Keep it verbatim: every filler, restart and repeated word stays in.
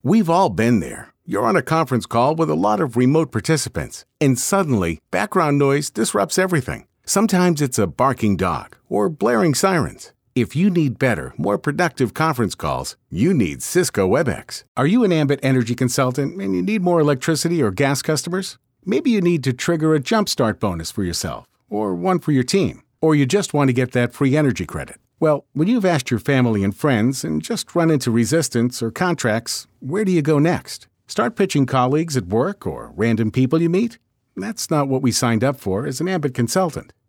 We've all been there. You're on a conference call with a lot of remote participants, and suddenly, background noise disrupts everything. Sometimes it's a barking dog or blaring sirens. If you need better, more productive conference calls, you need Cisco WebEx. Are you an Ambit Energy consultant and you need more electricity or gas customers? Maybe you need to trigger a jumpstart bonus for yourself, or one for your team, or you just want to get that free energy credit. Well, when you've asked your family and friends and just run into resistance or contracts, where do you go next? Start pitching colleagues at work or random people you meet? That's not what we signed up for as an Ambit consultant.